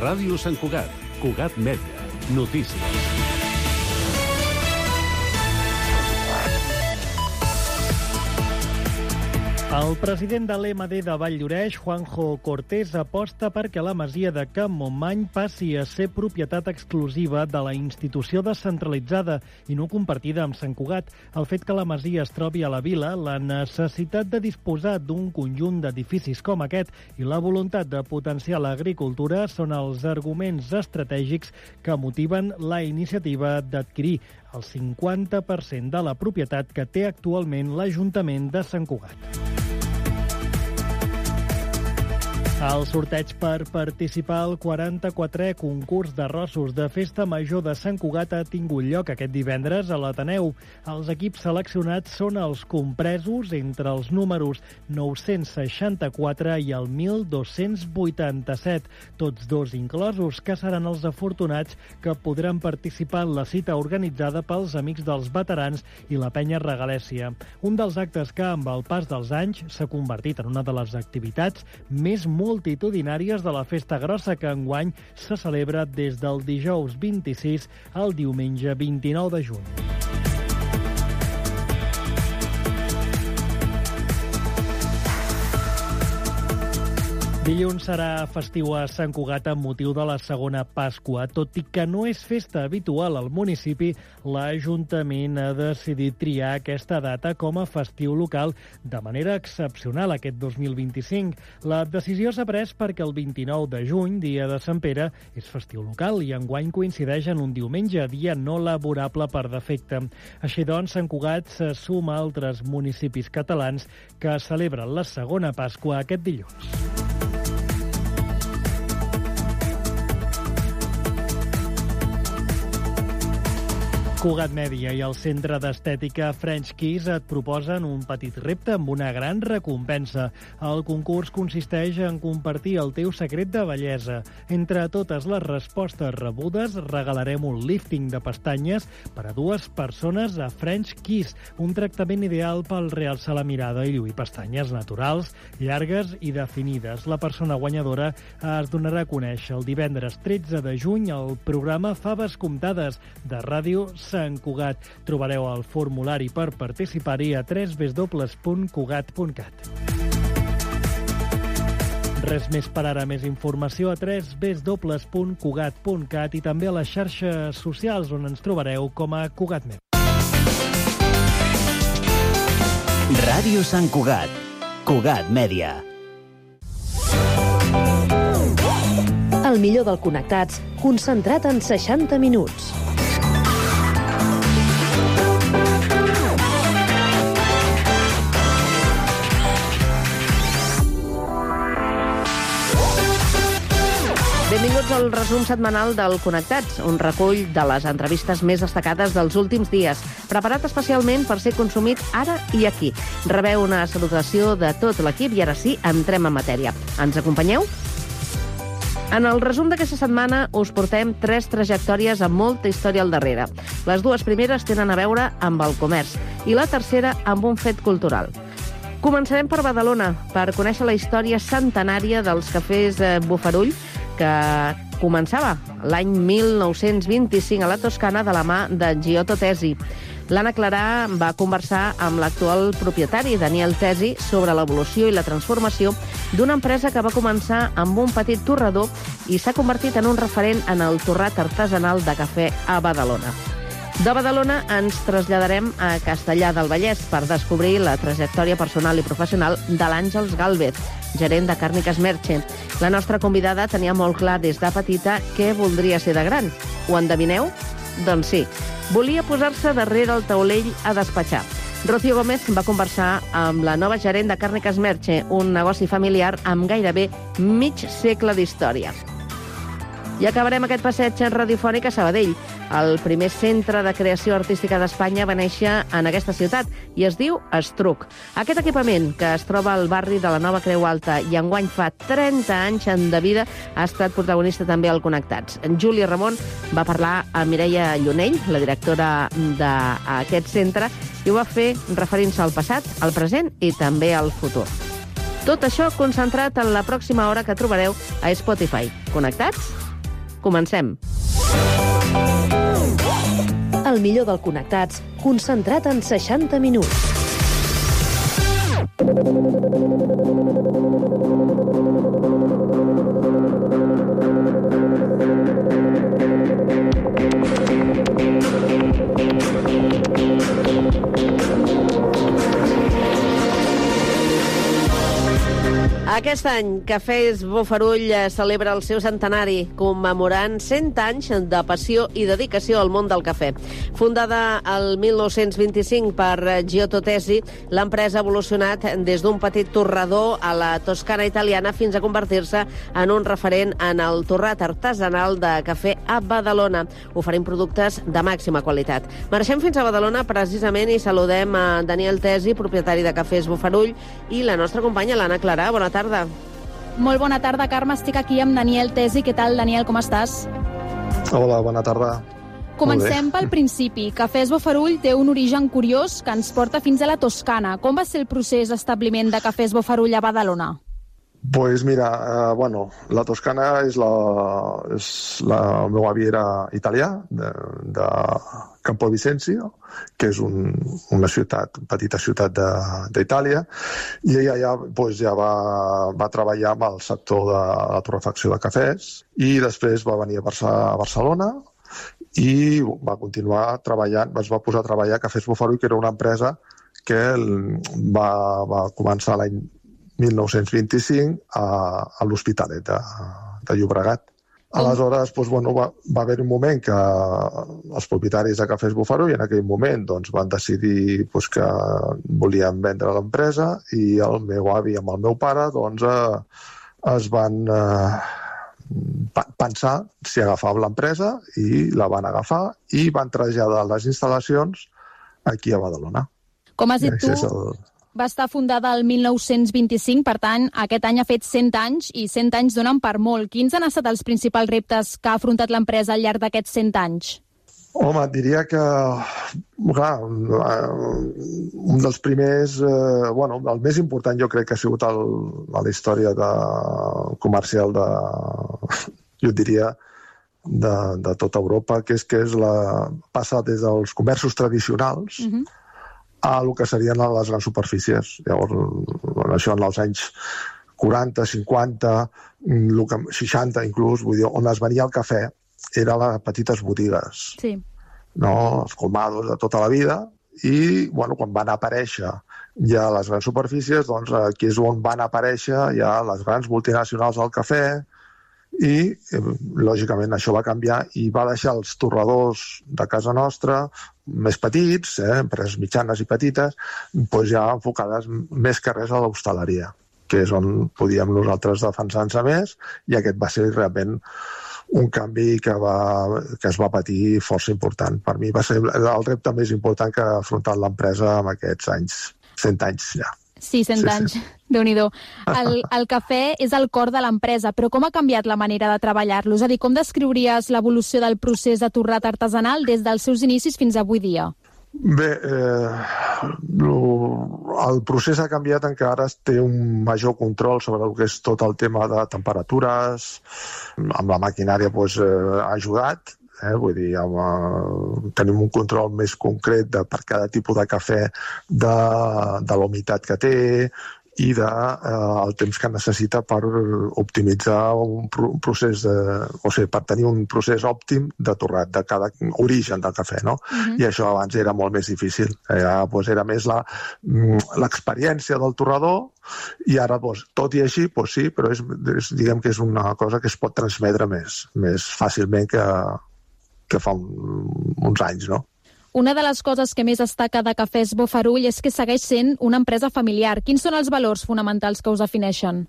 Ràdio Sant Cugat, Cugat Mèdia, notícies. El president de l'EMD de Vall-lloreix, Juanjo Cortés, aposta perquè la masia de Can Montmany passi a ser propietat exclusiva de la institució descentralitzada i no compartida amb Sant Cugat. El fet que la masia es trobi a la vila, la necessitat de disposar d'un conjunt d'edificis com aquest i la voluntat de potenciar l'agricultura són els arguments estratègics que motiven la iniciativa d'adquirir el 50% de la propietat que té actualment l'Ajuntament de Sant Cugat. El sorteig per participar al 44è concurs d'arrossos de Festa Major de Sant Cugat ha tingut lloc aquest divendres a l'Ateneu. Els equips seleccionats són els compresos entre els números 964 i el 1287, tots dos inclosos, que seran els afortunats que podran participar en la cita organitzada pels Amics dels Veterans i la Penya Regalèssia. Un dels actes que, amb el pas dels anys, s'ha convertit en una de les activitats més multitudinàries de la Festa Grossa, que enguany se celebra des del dijous 26 al diumenge 29 de juny. Dilluns serà festiu a Sant Cugat amb motiu de la segona Pasqua. Tot i que no és festa habitual al municipi, l'Ajuntament ha decidit triar aquesta data com a festiu local de manera excepcional aquest 2025. La decisió s'ha pres perquè el 29 de juny, dia de Sant Pere, és festiu local i enguany coincideix en un diumenge, dia no laborable per defecte. Així doncs, Sant Cugat se suma a altres municipis catalans que celebren la segona Pasqua aquest dilluns. Cugat Mèdia i el Centre d'Estètica French Kiss et proposen un petit repte amb una gran recompensa. El concurs consisteix en compartir el teu secret de bellesa. Entre totes les respostes rebudes, regalarem un lifting de pestanyes per a 2 persones a French Kiss, un tractament ideal pel realçar la mirada i lluir pestanyes naturals, llargues i definides. La persona guanyadora es donarà a conèixer el divendres 13 de juny al programa Faves Comptades de Ràdio Sant Cugat. Trobareu el formulari per participar-hi a www.cugat.cat. Res més per ara. Més informació a www.cugat.cat i també a les xarxes socials on ens trobareu com a Cugat Mèdia. Ràdio Sant Cugat. Cugat Mèdia. El millor del Connectats, concentrat en 60 minuts. Benvinguts al resum setmanal del Connectats, un recull de les entrevistes més destacades dels últims dies, preparat especialment per ser consumit ara i aquí. Rebeu una salutació de tot l'equip i ara sí, entrem en matèria. Ens acompanyeu? En el resum d'aquesta setmana us portem 3 trajectòries amb molta història al darrere. Les 2 primeres tenen a veure amb el comerç i la tercera amb un fet cultural. Començarem per Badalona, per conèixer la història centenària dels cafès Bofarull, que començava l'any 1925 a la Toscana de la mà de Giotto Tesi. L'Anna Clarà va conversar amb l'actual propietari, Daniel Tesi, sobre l'evolució i la transformació d'una empresa que va començar amb un petit torrador i s'ha convertit en un referent en el torrat artesanal de cafè a Badalona. De Badalona ens traslladarem a Castellar del Vallès per descobrir la trajectòria personal i professional de l'Àngels Gálvez, gerent de Càrniques Merche. La nostra convidada tenia molt clar des de petita què voldria ser de gran. Ho endevineu? Doncs sí, volia posar-se darrere el taulell a despatxar. Rocío Gómez va conversar amb la nova gerent de Càrniques Merche, un negoci familiar amb gairebé mig segle d'història. I acabarem aquest passeig radiofònic a Sabadell. El primer centre de creació artística d'Espanya va néixer en aquesta ciutat i es diu Estruc. Aquest equipament, que es troba al barri de la Nova Creu Alta i enguany fa 30 anys de vida, ha estat protagonista també al Connectats. Júlia Ramon va parlar amb Mireia Llunell, la directora d'aquest centre, i ho va fer referint-se al passat, al present i també al futur. Tot això concentrat en la pròxima hora que trobareu a Spotify. Connectats? Comencem. El millor del Connectats, concentrat en 60 minuts. Aquest any, Cafès Bofarull celebra el seu centenari, commemorant 100 anys de passió i dedicació al món del cafè. Fundada el 1925 per Giotto Tesi, l'empresa ha evolucionat des d'un petit torrador a la Toscana italiana fins a convertir-se en un referent en el torrat artesanal de cafè a Badalona, oferint productes de màxima qualitat. Marxem fins a Badalona precisament i saludem a Daniel Tesi, propietari de Cafès Bofarull, i la nostra companya, l'Anna Clarà. Bona tarda. Molt bona tarda, Carme. Estic aquí amb Daniel Tesi. Què tal, Daniel? Com estàs? Hola, bona tarda. Comencem pel principi. Cafès Bofarull té un origen curiós que ens porta fins a la Toscana. Com va ser el procés d'establiment de Cafès Bofarull a Badalona? Pues mira, la Toscana el meu avi era italià, de Campo Vicencio, que és una petita ciutat d'Itàlia, i ella ja va treballar amb el sector de la torrefacció de cafès, i després va venir a Barcelona i va continuar treballant, es va posar a treballar a Cafès Bofarull, que era una empresa que va començar l'any 1925 a l'Hospitalet de Llobregat. Aleshores, va haver un moment que els propietaris de Cafès Bofarull en aquell moment van decidir que volien vendre l'empresa, i el meu avi amb el meu pare es van pensar si agafaven l'empresa, i la van agafar i van traslladar les instal·lacions aquí a Badalona. Com has dit tu, va estar fundada el 1925, per tant, aquest any ha fet 100 anys, i 100 anys donen per molt. Quins han estat els principals reptes que ha afrontat l'empresa al llarg d'aquests 100 anys? Home, et diria que, clar, un dels primers, el més important jo crec que ha sigut a la història comercial jo diria, de tota Europa, que és passar des dels comerços tradicionals a el que serien les grans superfícies. Llavors, això en els anys 40, 50, 60 inclús, vull dir, on es venia el cafè era a les petites botigues. Sí. Els colmados de tota la vida, i quan van aparèixer ja les grans superfícies, aquí és on van aparèixer ja les grans multinacionals del cafè, i lògicament això va canviar i va deixar els torradors de casa nostra més petits, empreses mitjanes i petites, ja enfocades més que res a l'hostaleria, que és on podíem nosaltres defensar-nos més, i aquest va ser realment un canvi que es va patir força important. Per mi va ser el repte més important que ha afrontat l'empresa en aquests anys, 100 anys ja. Sí, 100 anys. Déu-n'hi-do. El cafè és el cor de l'empresa, però com ha canviat la manera de treballar-lo? És a dir, com descriuries l'evolució del procés de torrat artesanal des dels seus inicis fins avui dia? Bé, el procés ha canviat en que ara es té un major control sobre el que és tot el tema de temperatures, amb la maquinària ha ajudat, vull dir, tenim un control més concret per cada tipus de cafè, de la humitat que té i del temps que necessita per optimitzar un procés, per tenir un procés òptim de torrat de cada origen del cafè, no? I això abans era molt més difícil. Era més l'experiència del torrador, i ara, tot i així, sí, però diguem que és una cosa que es pot transmetre més fàcilment que fa uns anys, no? Una de les coses que més destaca de Cafès Bofarull és que segueix sent una empresa familiar. Quins són els valors fonamentals que us defineixen?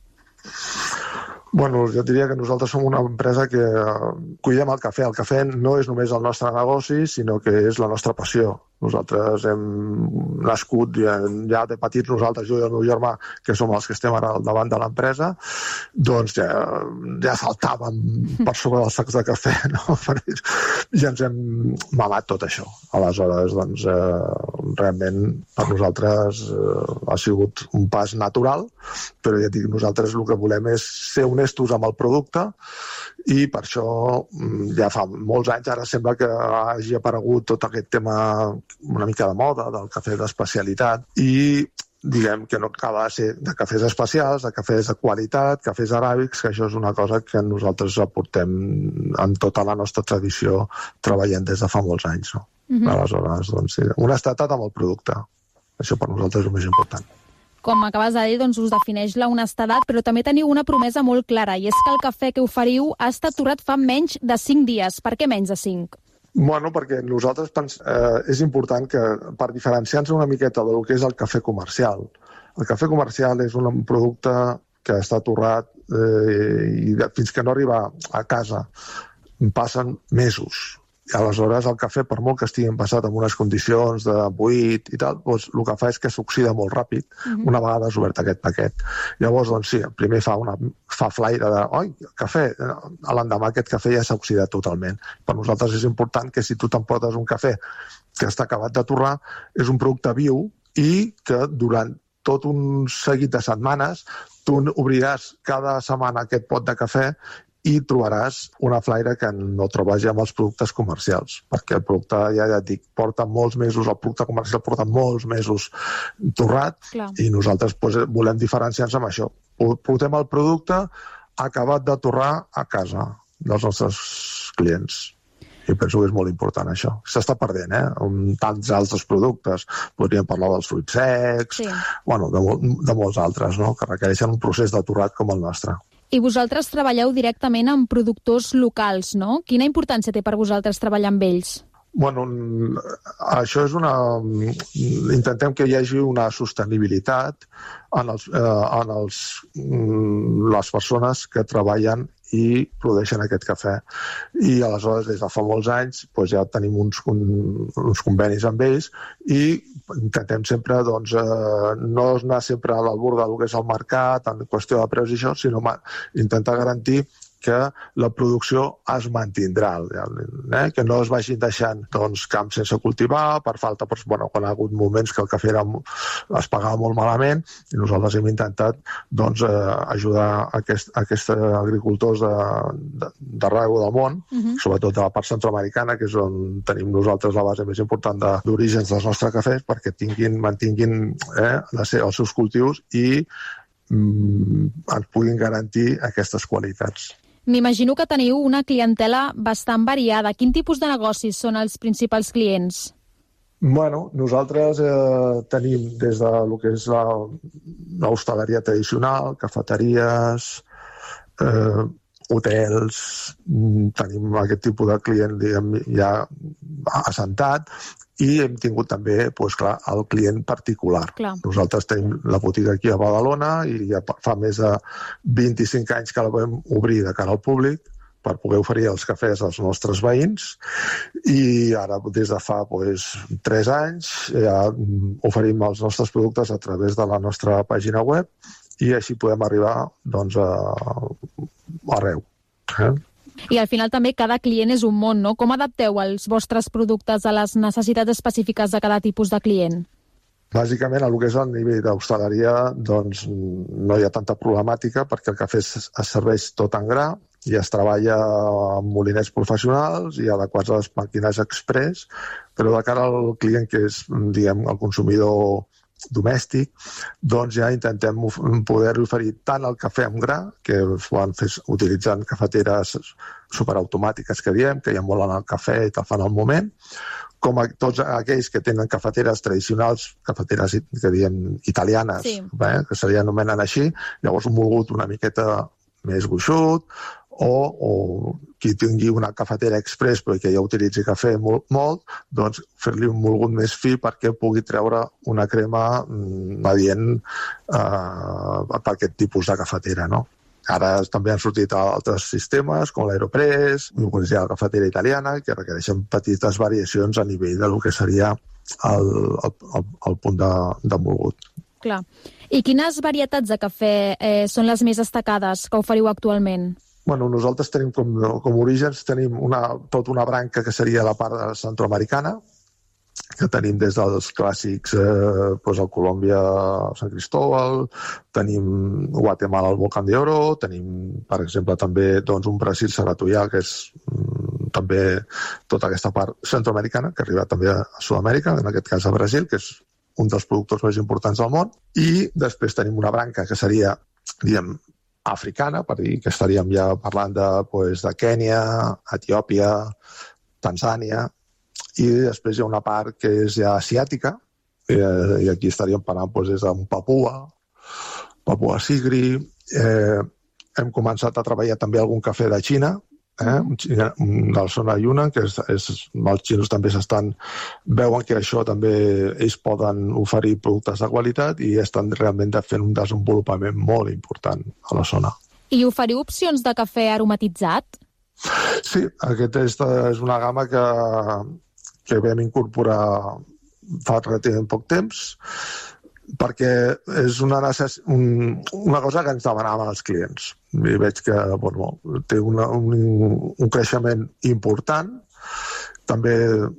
Jo diria que nosaltres som una empresa que cuidem el cafè. El cafè no és només el nostre negoci, sinó que és la nostra passió. Nosaltres hem nascut ja de petits, nosaltres, jo i el meu germà, que som els que estem ara al davant de l'empresa, doncs ja saltàvem per sobre dels sacs de cafè, no? Ja ens hem mamat tot això. Aleshores, doncs, realment per nosaltres ha sigut un pas natural, però ja dic, nosaltres el que volem és ser honestos amb el producte i per això ja fa molts anys ara sembla que hagi aparegut tot aquest tema una mica de moda del cafè d'especialitat i diguem que no acaba de ser de cafès especials, de cafès de qualitat, cafès aràbics, que això és una cosa que nosaltres aportem en tota la nostra tradició treballant des de fa molts anys, no? Aleshores, doncs, sí, honestedat amb el producte. Això per nosaltres és el més important. Com acabes de dir, doncs us defineix la honestedat, però també teniu una promesa molt clara, i és que el cafè que oferiu ha estat torrat fa menys de 5 dies. Per què menys de 5? Bueno, perquè nosaltres és important que, per diferenciar-nos una miqueta del que és el cafè comercial, el cafè comercial és un producte que està torrat i fins que no arriba a casa passen mesos. I aleshores el cafè, per molt que estigui envasat en unes condicions de buit i tal, doncs el que fa és que s'oxida molt ràpid una vegada has obert aquest paquet. Llavors, doncs sí, primer fa flaire de cafè, a l'endemà aquest cafè ja s'ha oxidat totalment. Per nosaltres és important que si tu t'emportes un cafè que està acabat de torrar, és un producte viu i que durant tot un seguit de setmanes tu obriràs cada setmana aquest pot de cafè i trobaràs una flaire que no trobes ja amb els productes comercials, perquè el producte, ja et dic, porta molts mesos, el producte comercial porta molts mesos torrat. Clar. I nosaltres volem diferenciar-nos amb això. Portem el producte acabat de torrar a casa dels nostres clients. I penso que és molt important això. S'està perdent, amb tants altres productes. Podríem parlar dels fruits secs, bueno, de molts altres, no? Que requereixen un procés de torrat com el nostre. I vosaltres treballeu directament amb productors locals, no? Quina importància té per vosaltres treballar amb ells? Bueno, això és intentem que hi hagi una sostenibilitat en les persones que treballen i produeixen aquest cafè. I aleshores, des de fa molts anys, doncs ja tenim uns convenis amb ells i intentem sempre no anar sempre a l'albur del que és el mercat en qüestió de preus i això, sinó intentar garantir que la producció es mantindrà, que no es vagin deixant camps sense cultivar per falta, quan hi ha hagut moments que el cafè es pagava molt malament i nosaltres hem intentat ajudar aquests agricultors d'arreu del món, sobretot de la part centroamericana, que és on tenim nosaltres la base més important d'orígens dels nostres cafès, perquè mantinguin els seus cultius i ens puguin garantir aquestes qualitats. M'imagino que teniu una clientela bastant variada. Quin tipus de negocis són els principals clients? Bueno, nosaltres tenim des de lo que és l'hostaleria tradicional, cafeteries, hotels, tenim aquest tipus de client ja assentat i hem tingut també, el client particular. Clar. Nosaltres tenim la botiga aquí a Badalona i ja fa més de 25 anys que la vam obrir de cara al públic per poder oferir els cafès als nostres veïns i ara des de fa 3 anys ja oferim els nostres productes a través de la nostra pàgina web i així podem arribar arreu. I al final també cada client és un món, no? Com adapteu els vostres productes a les necessitats específiques de cada tipus de client? Bàsicament, el que és el nivell d'hostaleria, no hi ha tanta problemàtica perquè el cafè es serveix tot en gra i es treballa amb molinets professionals i adequats a les màquines express, però de cara al client que és, el consumidor domèstic, ja intentem poder oferir tant el cafè amb gra, que es poden fer utilitzant cafeteres superautomàtiques que diem, que ja molen el cafè i te'l fan al moment, com a tots aquells que tenen cafeteres tradicionals, cafeteres que diem italianes, que se li anomenen així, llavors un volgut una miqueta més gruixut, o qui tingui una cafetera express però que ja utilitzi cafè molt, doncs fer-li un volgut més fi perquè pugui treure una crema adient per aquest tipus de cafetera, no? Ara també han sortit altres sistemes com l'Aeropress, la cafetera italiana, que requereixen petites variacions a nivell del que seria el punt d'envolgut. Clar. I quines varietats de cafè són les més destacades que oferiu actualment? Bueno, nosaltres tenim com orígens tota una branca que seria la part centroamericana, que tenim des dels clàssics el Colòmbia, Sant Cristóbal, tenim Guatemala, el Volcán de Oro, tenim, per exemple, també un Brasil Saratoia, que és també tota aquesta part centroamericana, que arriba també a Sud-amèrica, en aquest cas a Brasil, que és un dels productors més importants del món, i després tenim una branca que seria, diguem, africana, per dir que estaríem ja parlant de Kènia, Etiòpia, Tanzània, i després hi ha una part que és ja asiàtica, i aquí estaríem parlant des d'un Papua Sigri. Hem començat a treballar també algun cafè de Xina, de la zona de Yunnan, que els xinos també veuen que això també ells poden oferir productes de qualitat i estan realment fent un desenvolupament molt important a la zona. I oferiu opcions de cafè aromatitzat? Sí, aquesta és una gamma que vam incorporar fa relativament poc temps, perquè és una cosa que ens demanaven els clients. I veig que té un creixement important, també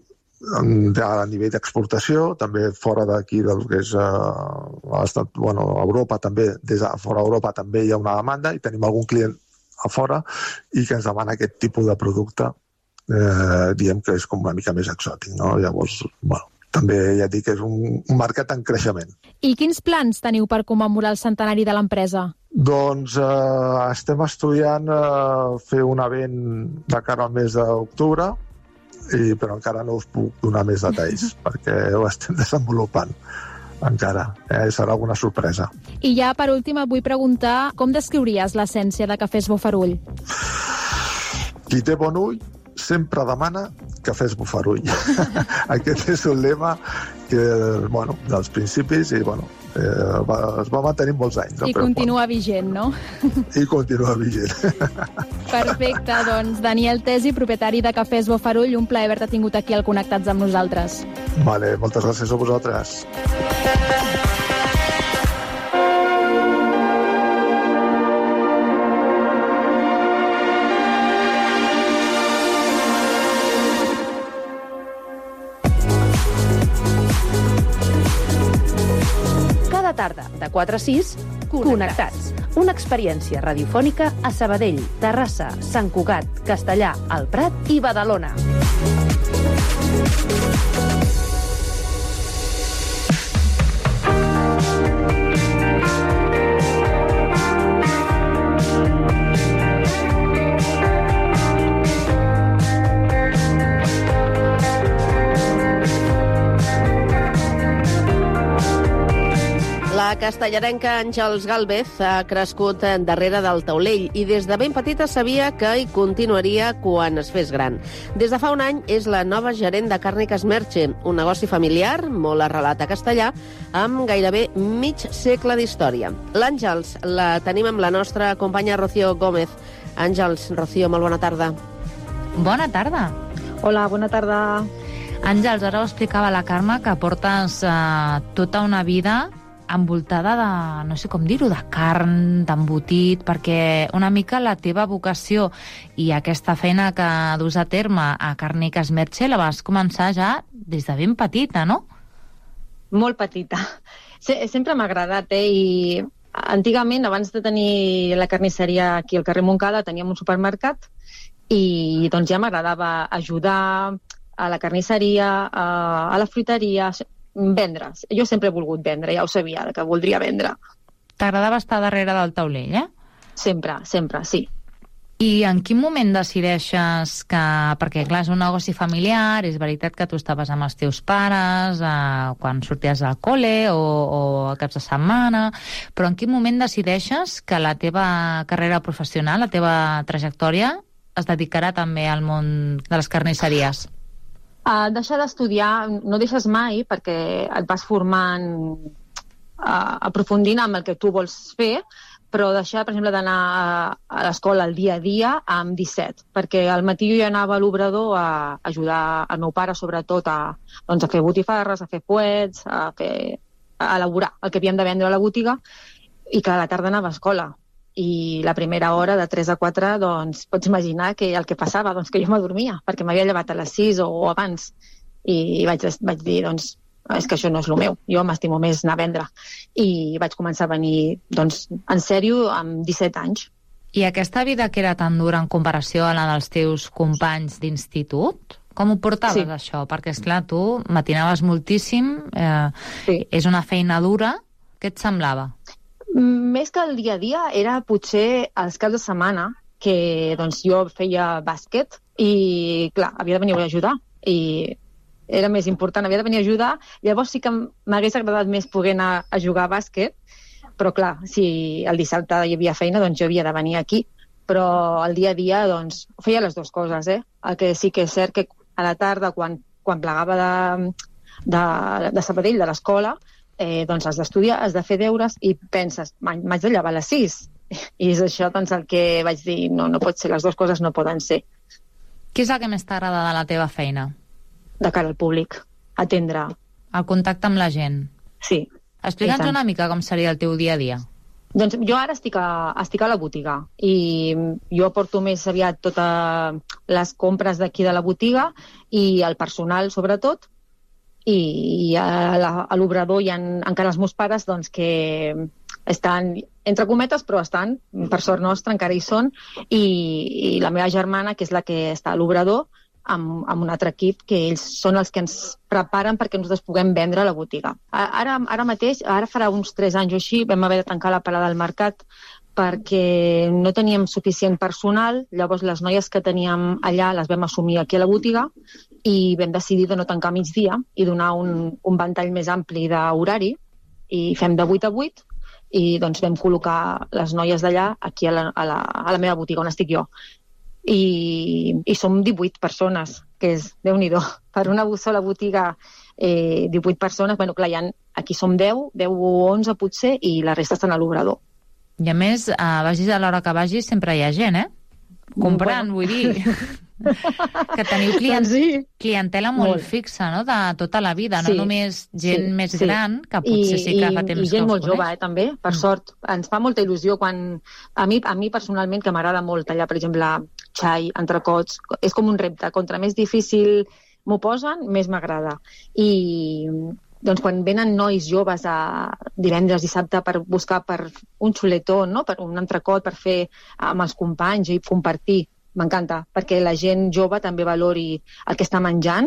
a nivell d'exportació, també fora d'aquí del que és Europa, també des de fora d'Europa també hi ha una demanda i tenim algun client a fora i que ens demana aquest tipus de producte, diem que és com una mica més exòtic, no? Llavors, també ja dic que és un mercat en creixement. I quins plans teniu per commemorar el centenari de l'empresa? Doncs estem estudiant fer un event de cara al mes d'octubre, però encara no us puc donar més detalls, perquè ho estem desenvolupant encara. Serà alguna sorpresa. I ja, per últim, et vull preguntar com descriuries l'essència de Cafès Bofarull? Qui té bon ull sempre demana cafès Bofarull. Aquest és un lema que, dels principis i, es va mantenir molts anys. I continua vigent, no? I continua vigent. Perfecte, doncs Daniel Tesi, propietari de Cafès Bofarull, un plaer haver-te tingut aquí al Connectats amb nosaltres. Vale, moltes gràcies a vosaltres. Tarda, de 4 a 6, Connectats. Una experiència radiofònica a Sabadell, Terrassa, Sant Cugat, Castellà, El Prat i Badalona. La castellarenca Àngels Gálvez ha crescut darrere del taulell i des de ben petita sabia que hi continuaria quan es fes gran. Des de fa un any és la nova gerent de Càrniques Merche, un negoci familiar molt arrelat a Castellà, amb gairebé mig segle d'història. L'Àngels la tenim amb la nostra companya Rocío Gómez. Àngels, Rocío, molt bona tarda. Bona tarda. Hola, bona tarda. Àngels, ara ho explicava la Carme, que portes tota una vida envoltada de, no sé com dir-ho, de carn, d'embotit, perquè una mica la teva vocació i aquesta feina que dus a terme a Càrniques Merche la vas començar ja des de ben petita, no? Molt petita. Sempre m'ha agradat, i antigament, abans de tenir la carnisseria aquí al carrer Montcada, teníem un supermercat i doncs ja m'agradava ajudar a la carnisseria, a la fruiteria, vendre. Jo sempre he volgut vendre, ja ho sabia, que voldria vendre. T'agradava estar darrere del taulell, eh? Sempre, sí. I en quin moment decideixes que... Perquè, clar, és un negoci familiar, és veritat que tu estaves amb els teus pares quan sorties al col·le o a caps de setmana, però en quin moment decideixes que la teva carrera professional, la teva trajectòria, es dedicarà també al món de les carnisseries? Deixar d'estudiar no deixes mai, perquè et vas formant, aprofundint amb el que tu vols fer, però deixar, per exemple, d'anar a l'escola el dia a dia amb 17, perquè al matí jo ja anava a l'obrador a ajudar el meu pare, sobretot, a fer botifarres, a fer fuets, a elaborar el que havíem de vendre a la botiga, i que a la tarda anava a escola. I la primera hora, de 3 a 4, doncs pots imaginar que el que passava, doncs que jo m'adormia, perquè m'havia llevat a les 6 o abans, i vaig dir, doncs, és que això no és el meu, jo m'estimo més anar a vendre. I vaig començar a venir, doncs, en sèrio, amb 17 anys. I aquesta vida que era tan dura en comparació a la dels teus companys d'institut, com ho portaves, això? Perquè, esclar, tu matinaves moltíssim, és una feina dura. Què et semblava? Més que el dia a dia, era potser els caps de setmana, que doncs, jo feia bàsquet i, clar, havia de venir a ajudar. I era més important, havia de venir a ajudar. Llavors sí que m'hagués agradat més poder anar a jugar a bàsquet, però clar, si el dissabte hi havia feina, doncs jo havia de venir aquí. Però el dia a dia, doncs, feia les dues coses, El que sí que és cert que a la tarda, quan plegava de Sabadell, de l'escola, doncs has d'estudiar, has de fer deures i penses, m'haig de llevar a les 6. I és això, doncs, el que vaig dir, no pot ser, les dues coses no poden ser. Què és el que més t'agrada de la teva feina? De cara al públic, atendre. El contacte amb la gent. Sí. Explica'ns una mica com seria el teu dia a dia. Doncs jo ara estic a la botiga i jo porto més aviat totes les compres d'aquí de la botiga i el personal, sobretot, i a l'obrador hi ha encara els meus pares, doncs, que estan, entre cometes, però estan, per sort nostra, encara hi són, i la meva germana, que és la que està a l'obrador, amb un altre equip, que ells són els que ens preparen perquè nosaltres puguem vendre a la botiga. Ara mateix, ara farà uns 3 anys o així, vam haver de tancar la parada del mercat perquè no teníem suficient personal, llavors les noies que teníem allà les vam assumir aquí a la botiga i vam decidir de no tancar a migdia i donar un ventall més ampli d'horari, i fem de 8 a 8, i doncs vam col·locar les noies d'allà aquí a la meva botiga, on estic jo. I som 18 persones, que és, Déu-n'hi-do, per una sola botiga 18 persones, bueno, clar, aquí som 10 o 11 potser, i la resta estan a l'obrador. I a més, vagis a l'hora que vagis, sempre hi ha gent, comprant, vull dir, que teniu clientela molt fixa, no?, de tota la vida, no només gent més gran, que potser sí que fa temps que us coneix. I gent molt jove, també, per sort. Ens fa molta il·lusió quan... A mi personalment, que m'agrada molt tallar, per exemple, xai, entrecots, és com un repte. Contra més difícil m'ho posen, més m'agrada. I doncs quan venen nois joves divendres, dissabte, per buscar per un xuletó, no?, per un entrecot, per fer amb els companys i compartir, m'encanta, perquè la gent jove també valori el que està menjant,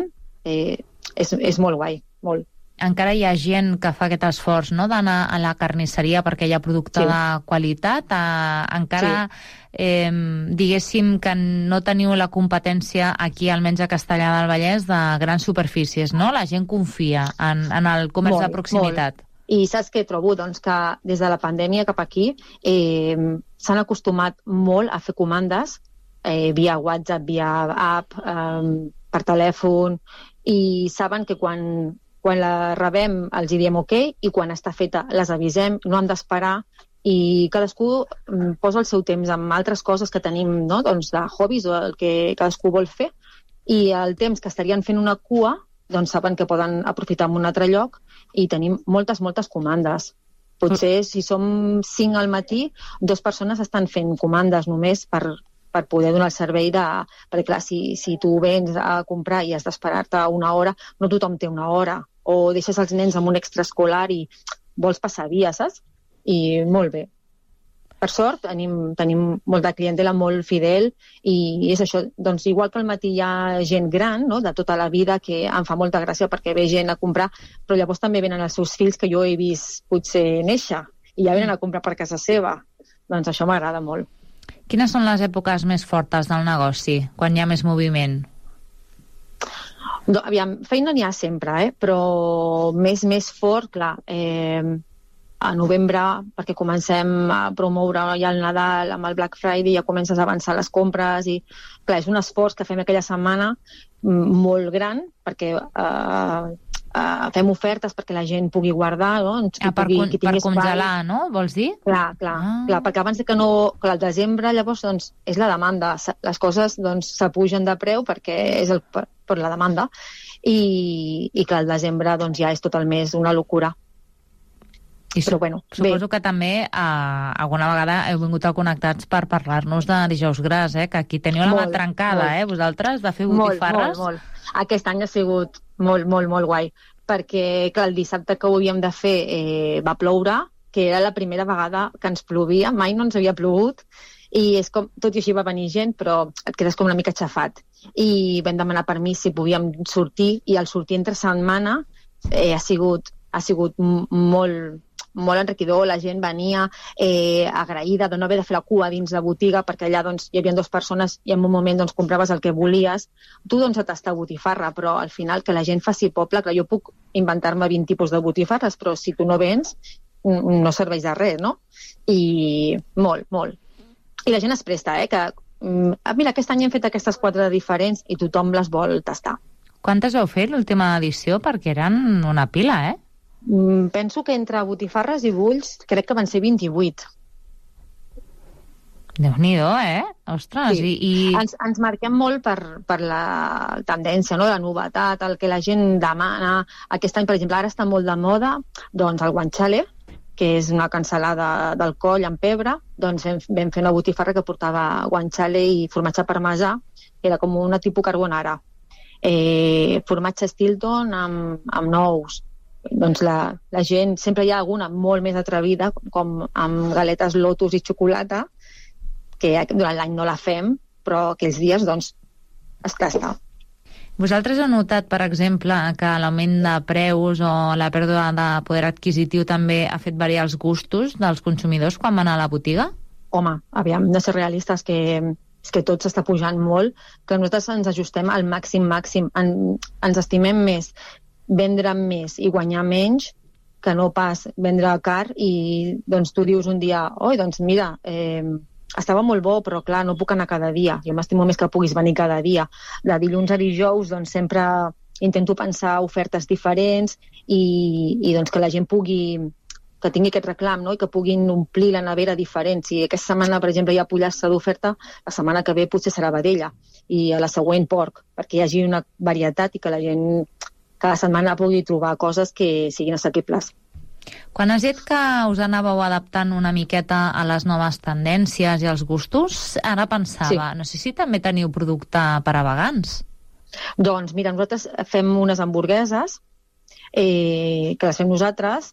és molt guai, molt. Encara hi ha gent que fa aquest esforç, no?, d'anar a la carnisseria perquè hi ha producte de qualitat. Encara, diguéssim que no teniu la competència aquí, almenys a Castellar del Vallès, de grans superfícies, no? La gent confia en el comerç de proximitat. Molt. I saps què trobo? Doncs que des de la pandèmia cap aquí s'han acostumat molt a fer comandes via WhatsApp, via app, per telèfon, i saben que quan la rebem els diem ok, i quan està feta les avisem, no han d'esperar, i cadascú posa el seu temps amb altres coses que tenim, no?, doncs de hobbies o el que cadascú vol fer, i el temps que estarien fent una cua, doncs saben que poden aprofitar en un altre lloc, i tenim moltes comandes. Potser si som 5 al matí, 2 persones estan fent comandes només per poder donar el servei perquè clar, si tu vens a comprar i has d'esperar-te una hora, no tothom té una hora, o deixes els nens amb un extraescolar i vols passar via, saps? I molt bé. Per sort, tenim molta clientela molt fidel, i és això, doncs igual que al matí hi ha gent gran, no?, de tota la vida, que em fa molta gràcia perquè ve gent a comprar, però llavors també venen els seus fills que jo he vist potser néixer, i ja venen a comprar per casa seva. Doncs això m'agrada molt. Quines són les èpoques més fortes del negoci, quan hi ha més moviment? Aviam, feina n'hi ha sempre, però més fort, clar, a novembre, perquè comencem a promoure ja el Nadal amb el Black Friday, ja comences a avançar les compres, i clar, és un esforç que fem aquella setmana molt gran, perquè fem ofertes perquè la gent pugui guardar, no? Per congelar, no? Vols dir? Clar, perquè abans que no... Clar, al desembre, llavors, doncs, és la demanda. Les coses, doncs, s'apugen de preu perquè és per la demanda. I clar, al desembre, doncs, ja és tot el mes una locura. Però, bueno, suposo que també alguna vegada heu vingut a Connectats per parlar-nos de Dijous Gras, que aquí teniu la mà trencada, vosaltres, de fer botifarres. Molt. Aquest any ha sigut molt guai, perquè, clar, el dissabte que ho havíem de fer va ploure, que era la primera vegada que ens plovia, mai no ens havia plogut, i és com, tot i així va venir gent, però et quedes com una mica aixafat. I vam demanar permís si podíem sortir, i el sortir entre setmana ha sigut molt enriquidor, la gent venia agraïda de no haver de fer la cua dins la botiga, perquè allà doncs, hi havia 2 persones i en un moment doncs, compraves el que volies. Tu doncs a tastar botifarra, però al final que la gent faci poble, que jo puc inventar-me 20 tipus de botifarres, però si tu no vens no serveix de res, no? I molt. I la gent es presta, que mira, aquest any hem fet aquestes 4 diferents i tothom les vol tastar. Quantes heu fet l'última edició? Perquè eren una pila, Penso que entre botifarres i bulls crec que van ser 28. Déu-n'hi-do, Ostres, sí. Ens marquem molt per la tendència, no? La novetat, el que la gent demana. Aquest any, per exemple, ara està molt de moda doncs el guanciale, que és una cansalada del coll amb pebre. Doncs vam fer una botifarra que portava guanciale i formatge parmesà, que era com una tipus carbonara. Formatge Stilton amb nous. Doncs la gent, sempre hi ha alguna molt més atrevida, com amb galetes Lotus i xocolata, que durant l'any no la fem, però aquells dies, doncs, es tasta. Vosaltres heu notat, per exemple, que l'augment de preus o la pèrdua de poder adquisitiu també ha fet variar els gustos dels consumidors quan van a la botiga? Home, aviam, de ser realistes, és que tot s'està pujant molt, que nosaltres ens ajustem al màxim. Ens estimem més vendre més i guanyar menys que no pas vendre car i doncs tu dius un dia, doncs mira, estava molt bo, però clar, no puc anar cada dia. Jo m'estimo més que puguis venir cada dia. De dilluns a dijous doncs sempre intento pensar ofertes diferents i doncs que la gent que tingui aquest reclam, no? I que puguin omplir la nevera diferent. Si aquesta setmana, per exemple, hi ha pollastre d'oferta, la setmana que ve potser serà vedella i a la següent porc, perquè hi hagi una varietat i que la gent cada setmana pugui trobar coses que siguin assequibles. Quan has dit que us anàveu adaptant una miqueta a les noves tendències i als gustos, ara pensava, no sé si també teniu producte per a vegans. Doncs mira, nosaltres fem unes hamburgueses que les fem nosaltres,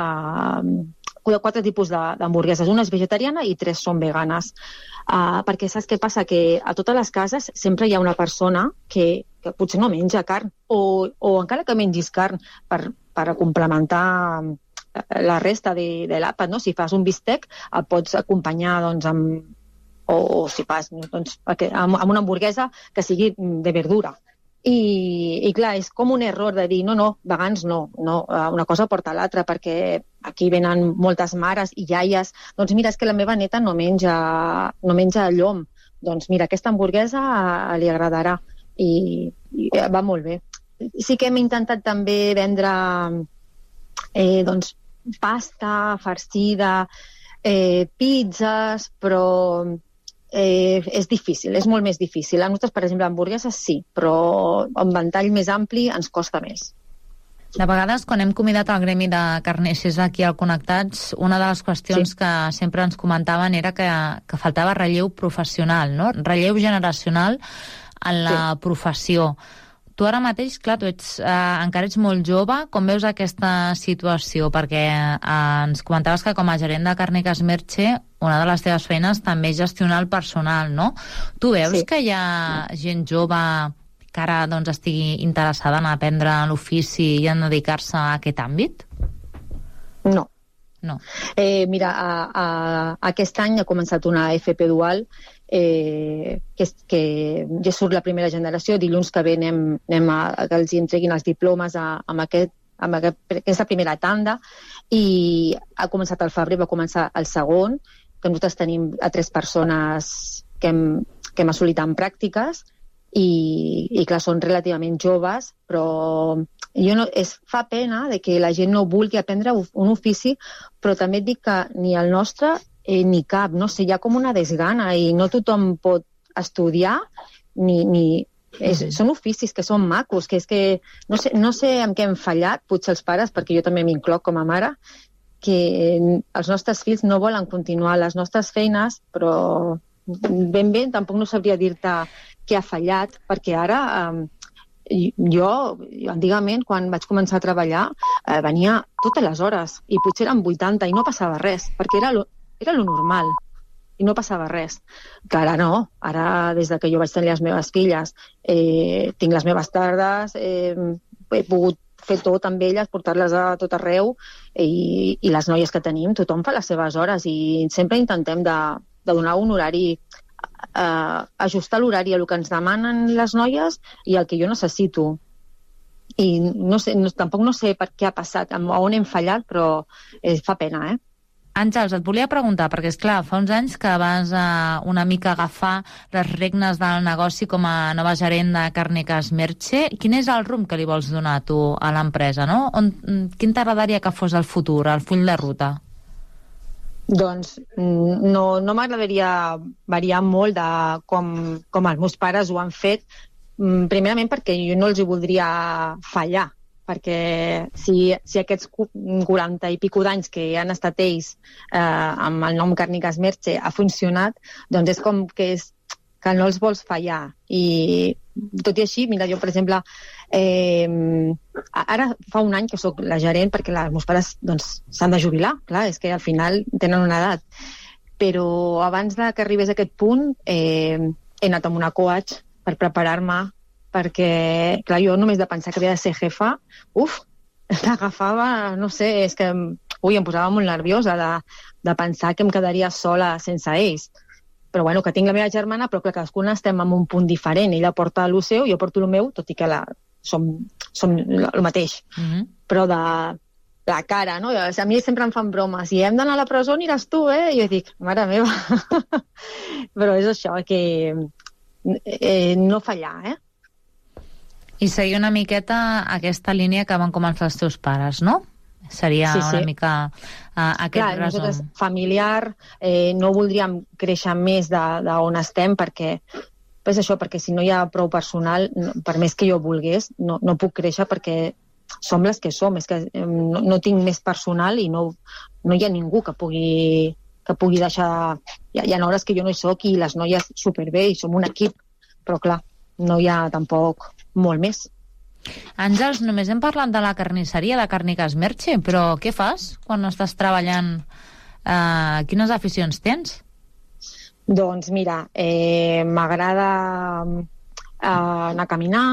4 tipus d'hamburgueses, una és vegetariana i 3 són veganes. Perquè saps què passa? Que a totes les cases sempre hi ha una persona que potser no menja carn o encara que mengis carn per complementar la resta de l'àpat, no? Si fas un bistec el pots acompanyar doncs, o si fas doncs, amb una hamburguesa que sigui de verdura. I clar, és com un error de dir no, vegans no, una cosa porta a l'altra, perquè aquí venen moltes mares i iaies, doncs mira, és que la meva neta no menja llom, doncs mira, aquesta hamburguesa li agradarà i va molt bé. Sí que hem intentat també vendre doncs pasta farcida, pizzas, però és difícil, és molt més difícil. A nosaltres, per exemple, hamburgueses sí, però un ventall més ampli ens costa més. De vegades, quan hem convidat el gremi de carnissers aquí al Connectats, una de les qüestions que sempre ens comentaven era que faltava relleu professional, no? Relleu generacional en la professió. Tu ara mateix, clar, tu encara ets molt jove, com veus aquesta situació? Perquè ens comentaves que com a gerent de Càrniques Merche, una de les teves feines també és gestionar el personal, no? Tu veus que hi ha gent jove que ara doncs, estigui interessada en aprendre l'ofici i en dedicar-se a aquest àmbit? No. Mira, aquest any ha començat una FP dual que ja surt la primera generació. Dilluns que ve anem a que els entreguin els diplomes amb aquesta primera tanda, i ha començat al febrer, va començar el segon, que nosaltres tenim a 3 persones que hem assolit en pràctiques, i clar, són relativament joves, però fa pena de que la gent no vulgui aprendre un ofici, però també et dic que ni el nostre ni cap, no sé, hi ha com una desgana i no tothom pot estudiar són oficis que són macos, que és que no sé en què hem fallat, potser els pares, perquè jo també m'incloc com a mare, que els nostres fills no volen continuar les nostres feines, però ben bé tampoc no sabria dir-te què ha fallat, perquè ara jo antigament, quan vaig començar a treballar, venia totes les hores, i potser eren 80 i no passava res, perquè era lo normal, i no passava res. Que ara no, ara des que jo vaig tenir les meves filles, tinc les meves tardes, he pogut fer tot amb elles, portar-les a tot arreu, i les noies que tenim, tothom fa les seves hores, i sempre intentem de donar un horari, ajustar l'horari a el que ens demanen les noies i el que jo necessito. I tampoc no sé per què ha passat, on hem fallat, però fa pena, Àngels, et volia preguntar, perquè, esclar, fa uns anys que vas una mica agafar les regnes del negoci com a nova gerent de Càrniques Merche. Quin és el rumb que li vols donar tu a l'empresa, no? Quin t'agradaria que fos el futur, el full de ruta? Doncs no m'agradaria variar molt de com els meus pares ho han fet, primerament perquè jo no els hi voldria fallar, perquè si aquests 40 i pico d'anys que han estat ells amb el nom Càrniques Merche ha funcionat, doncs és com que no els vols fallar. I tot i així, mira, jo, per exemple, ara fa un any que sóc la gerent perquè els meus pares s'han de jubilar, clar, és que al final tenen una edat. Però abans que arribés a aquest punt he anat amb una coach per preparar-me, perquè, clar, jo només de pensar que havia de ser jefa, l'agafava, no sé, és que em posava molt nerviosa de pensar que em quedaria sola sense ells. Però bueno, que tinc la meva germana, però clar, cadascuna estem en un punt diferent. Ella porta el seu, jo porto el meu, tot i que som el mateix. Però de la cara, no? A mi sempre em fan bromes. I hem d'anar a la presó, aniràs tu, I jo dic, mare meva. Però és això, que no fallar, I seguir una miqueta aquesta línia que van començar els teus pares, no? Seria una mica aquest resum. Nosaltres, familiar, no voldríem créixer més d'on estem, perquè és això, perquè si no hi ha prou personal, per més que jo volgués, no puc créixer perquè som les que som, és que no tinc més personal i no hi ha ningú que pugui deixar... Hi ha hores que jo no hi soc i les noies superbé i som un equip, però clar, no hi ha tampoc molt més. Àngels, només hem parlat de la carnisseria de Càrniques Merche, però què fas quan no estàs treballant? Quines aficions tens? Doncs mira, m'agrada anar a caminar,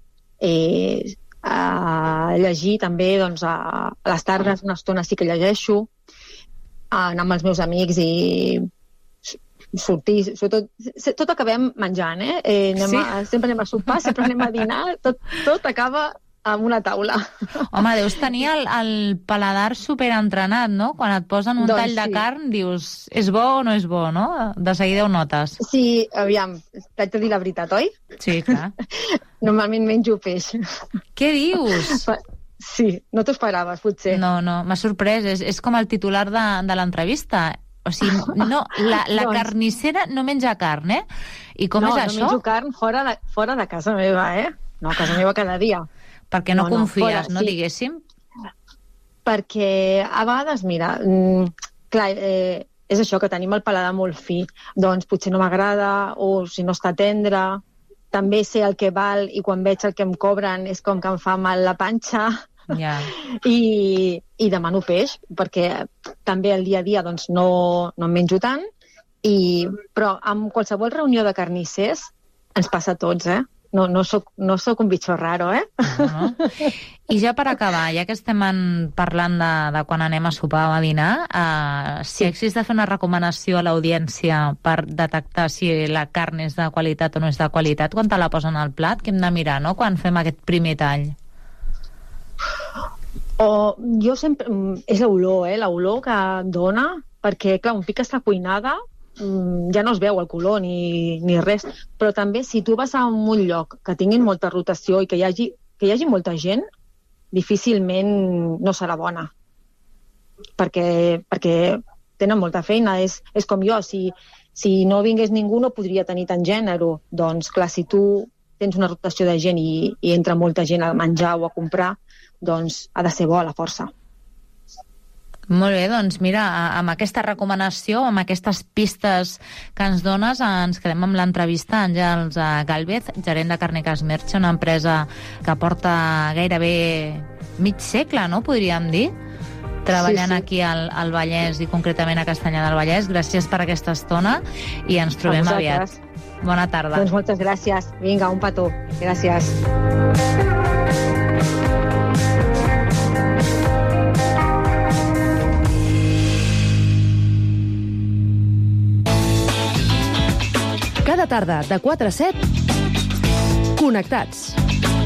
llegir també, a les tardes una estona sí que llegeixo, anar amb els meus amics i sortir, tot acabem menjant, sempre anem a sopar, sempre anem a dinar, tot acaba amb una taula. Home, deus tenir el paladar superentrenat, no? Quan et posen un tall de carn, dius, és bo o no és bo, no? De seguida ho notes. Sí, aviam, t'haig de dir la veritat, oi? Sí, clar. Normalment menjo peix. Què dius? Sí, no t'ho esperaves, potser. No, m'ha sorprès, és com el titular de l'entrevista. O sigui, no, la carnissera no menja carn, I com és això? No menjo carn fora de casa meva, No, a casa meva cada dia. Perquè no confies, fora, diguéssim? Perquè a vegades, mira, clar, és això, que tenim el paladar molt fi. Doncs potser no m'agrada, o si no està tendre, també sé el que val, i quan veig el que em cobren és com que em fa mal la panxa. I demano peix, perquè també el dia a dia no en menjo tant, però amb qualsevol reunió de carnissers ens passa a tots, No soc un bitxo raro, I ja per acabar, ja que estem parlant de quan anem a sopar o a dinar, si haguessis de fer una recomanació a l'audiència per detectar si la carn és de qualitat o no és de qualitat, quan te la posen al plat, què hem de mirar, no?, quan fem aquest primer tall? Jo sempre... És l'olor, l'olor que dona, perquè, clar, un pic està cuinada ja no es veu el color ni res, però també si tu vas a un lloc que tinguin molta rotació i que hi hagi molta gent, difícilment no serà bona. Perquè tenen molta feina. És com jo, si no vingués ningú no podria tenir tant gènere. Doncs clar, si tu tens una rotació de gent i entra molta gent a menjar o a comprar, doncs ha de ser bo a la força. Molt bé, doncs mira, amb aquesta recomanació, amb aquestes pistes que ens dones, ens quedem amb l'entrevista a Àngels Gálvez, gerent de Càrniques Merche, una empresa que porta gairebé mig segle, no?, podríem dir, treballant aquí al Vallès i concretament a Castanyà del Vallès. Gràcies per aquesta estona i ens trobem aviat. Bona tarda. Doncs moltes gràcies. Vinga, un petó. Gràcies. Cada tarda, de 4 a 7, Connectats.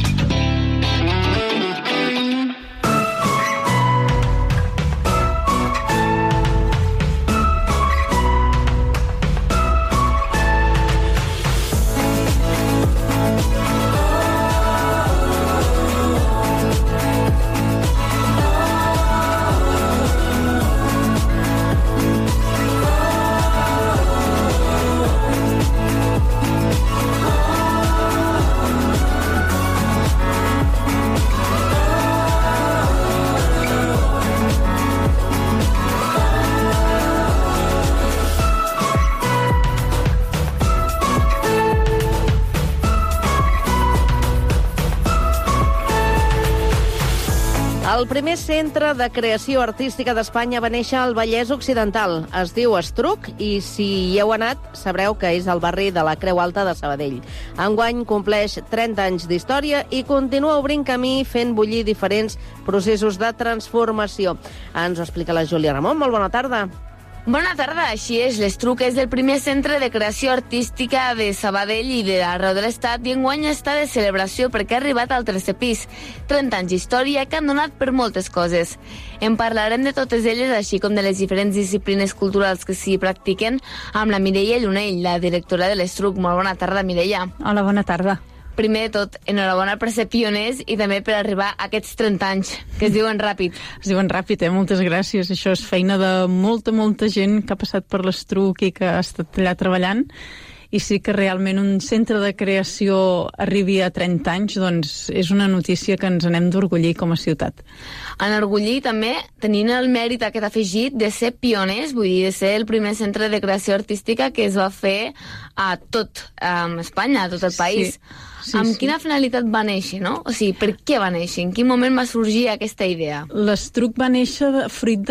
El primer centre de creació artística d'Espanya va néixer al Vallès Occidental. Es diu Estruc i, si hi heu anat, sabreu que és al barri de la Creu Alta de Sabadell. Enguany compleix 30 anys d'història i continua obrint camí fent bullir diferents processos de transformació. Ens ho explica la Júlia Ramon. Molt bona tarda. Bona tarda, així és. L'Estruc és el primer centre de creació artística de Sabadell i d'arreu de l'Estat i enguany està de celebració perquè ha arribat al 3è pis. 30 anys d'història que han donat per moltes coses. En parlarem de totes elles, així com de les diferents disciplines culturals que s'hi practiquen, amb la Mireia Llunell, la directora de l'Estruc. Molt bona tarda, Mireia. Hola, bona tarda. Primer de tot, enhorabona per ser pioners i també per arribar a aquests 30 anys, que es diuen ràpid. Es diuen ràpid, moltes gràcies. Això és feina de molta gent que ha passat per l'Estruc i que ha estat allà treballant. I sí que realment un centre de creació arribi a 30 anys, doncs és una notícia que ens n'hem d'orgullir com a ciutat. Enorgullir també tenint el mèrit aquest afegit de ser pioners, vull dir, de ser el primer centre de creació artística que es va fer a tot Espanya, a tot el país. Sí, amb quina finalitat va néixer, no? O sigui, per què va néixer? En quin moment va sorgir aquesta idea? L'Estruc va néixer fruit